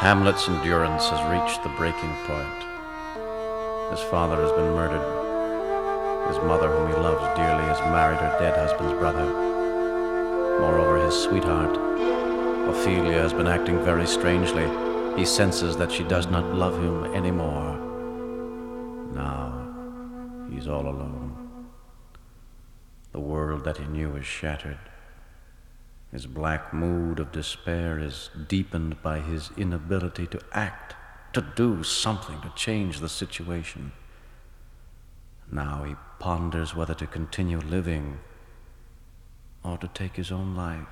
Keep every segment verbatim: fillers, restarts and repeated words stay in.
Hamlet's endurance has reached the breaking point. His father has been murdered. His mother, whom he loves dearly, has married her dead husband's brother. Moreover, his sweetheart, Ophelia, has been acting very strangely. He senses that she does not love him anymore. Now, he's all alone. The world that he knew is shattered. His black mood of despair is deepened by his inability to act, to do something to change the situation. Now he ponders whether to continue living or to take his own life.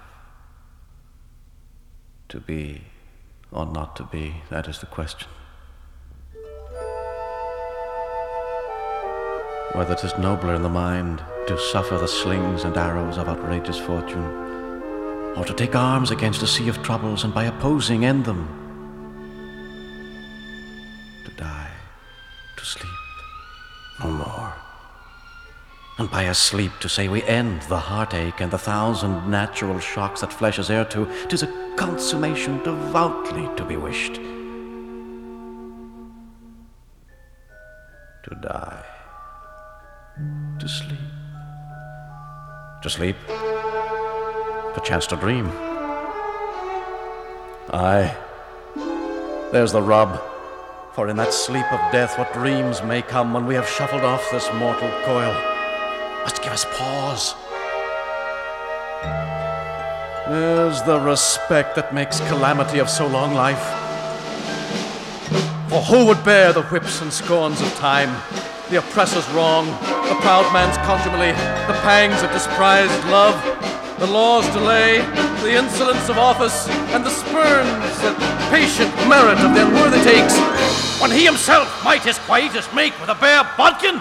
To be or not to be, that is the question. Whether 'tis nobler in the mind to suffer the slings and arrows of outrageous fortune, or to take arms against a sea of troubles and by opposing end them. To die, to sleep, no more. And by a sleep to say we end the heartache and the thousand natural shocks that flesh is heir to, 'tis a consummation devoutly to be wished. To die, to sleep, to sleep, perchance to dream. Aye, there's the rub, for in that sleep of death what dreams may come when we have shuffled off this mortal coil must give us pause. There's the respect that makes calamity of so long life. For who would bear the whips and scorns of time, the oppressor's wrong, the proud man's contumely, the pangs of disprized love, the law's delay, the insolence of office, and the spurns that patient merit of the unworthy takes, when he himself might his quietus make with a bare bodkin?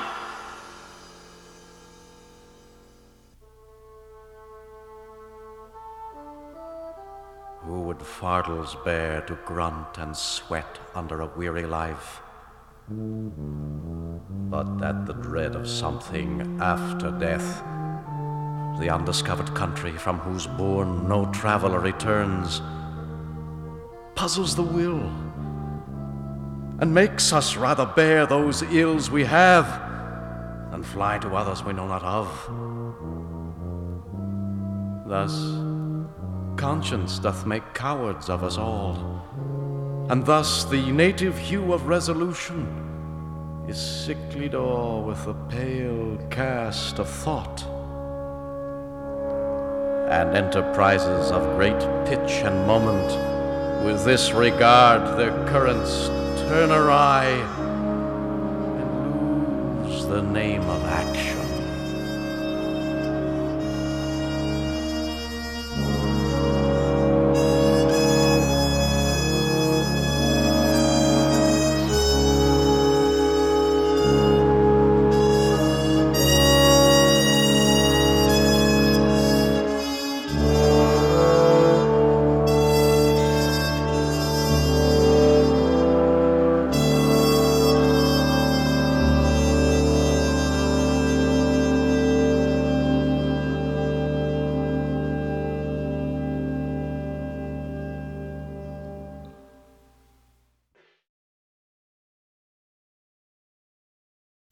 Who would fardels bear to grunt and sweat under a weary life? But that the dread of something after death, the undiscovered country from whose bourne no traveler returns, puzzles the will and makes us rather bear those ills we have than fly to others we know not of. Thus conscience doth make cowards of us all, and thus the native hue of resolution is sicklied o'er with the pale cast of thought. And enterprises of great pitch and moment with this regard their currents turn awry and lose the name of action.